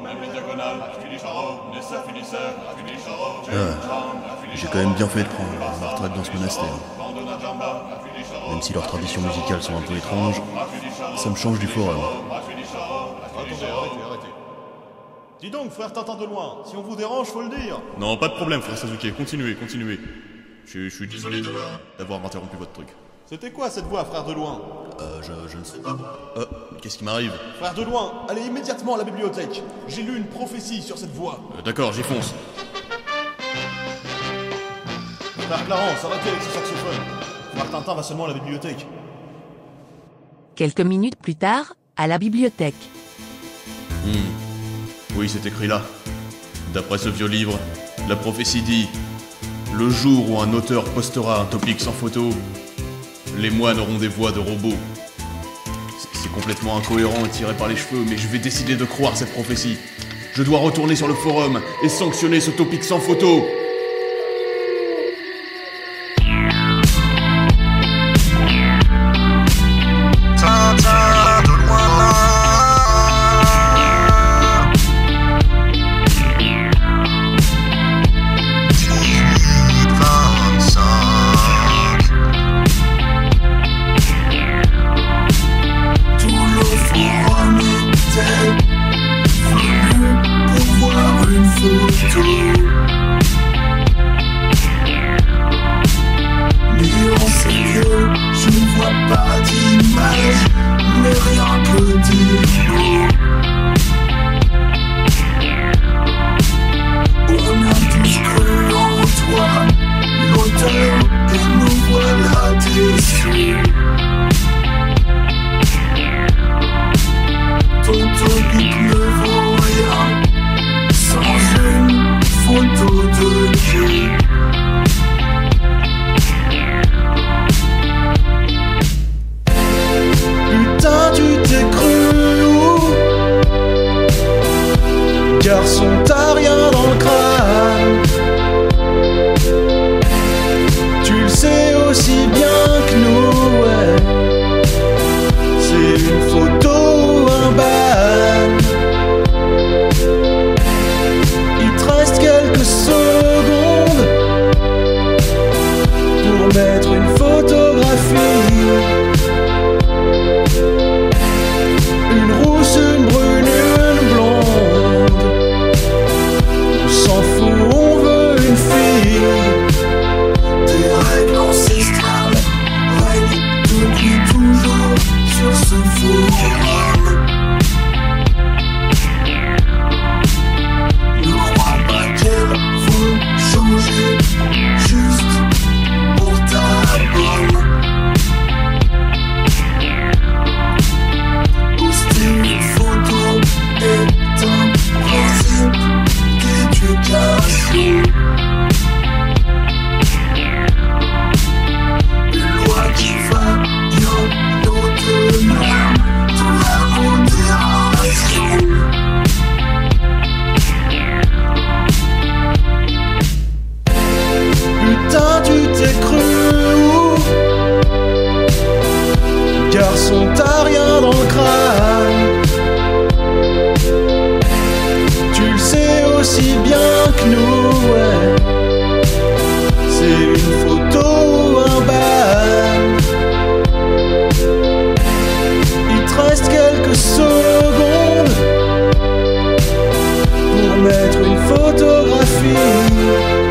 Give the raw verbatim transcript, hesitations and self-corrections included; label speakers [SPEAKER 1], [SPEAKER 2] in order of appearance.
[SPEAKER 1] J'ai quand même bien fait de prendre ma retraite dans ce monastère. Même si leurs traditions musicales sont un peu étranges, ça me change du forum.
[SPEAKER 2] Attendez, arrêtez, arrêtez. Dis donc, frère Tintin de loin, si on vous dérange, faut le dire.
[SPEAKER 3] Non, pas de problème, frère Sasuke, continuez, continuez. Je, je suis désolé de- d'avoir interrompu votre truc.
[SPEAKER 2] C'était quoi cette voix, frère de loin?
[SPEAKER 1] Euh, je, je ne sais pas. Euh, qu'est-ce qui m'arrive?
[SPEAKER 2] Frère de loin, allez immédiatement à la bibliothèque. J'ai lu une prophétie sur cette voix.
[SPEAKER 3] Euh, D'accord, j'y fonce.
[SPEAKER 2] Frère Clarence, arrêtez avec ce saxophone. Frère Tintin va seulement à la bibliothèque.
[SPEAKER 4] Quelques minutes plus tard, à la bibliothèque.
[SPEAKER 3] Hmm. Oui, c'est écrit là. D'après ce vieux livre, la prophétie dit: le jour où un auteur postera un topic sans photo, les moines auront des voix de robots. C'est- C'est complètement incohérent et tiré par les cheveux, mais je vais décider de croire cette prophétie. Je dois retourner sur le forum et sanctionner ce topic sans photo.
[SPEAKER 5] Tintin de loin. dix-huit vingt-cinq. Tout le forum était venu pour voir une photo. Nuancé que je ne vois pas d'image, mais rien que des mots. On a tous cru en toi, l'auteur, et nous voilà déçus. Ton topic ne vaut rien sans une photo de Dieu.
[SPEAKER 6] Putain, tu t'es cru où? Garçon, t'as rien dans le crâne. Tu le sais aussi bien que nous, ouais. C'est une photo ou un ban. Il te reste quelques secondes pour mettre une photographie. Une rousse, une brune, une blonde. On s'en fout, on veut une fille.
[SPEAKER 5] Des règles ancestrales règnent depuis toujours sur ce forum. Ne crois pas qu'elles vont changer juste pour ta bonne. Poster une photo est un principe d'éducation. Une loi qui va bien au-delà de la modération.
[SPEAKER 6] Putain, tu t'es cru où? Garçon, t'as rien dans le crâne. Tu le sais aussi bien que nous, ouais. C'est une photo ou un ban. Il te reste quelques secondes pour mettre une photographie.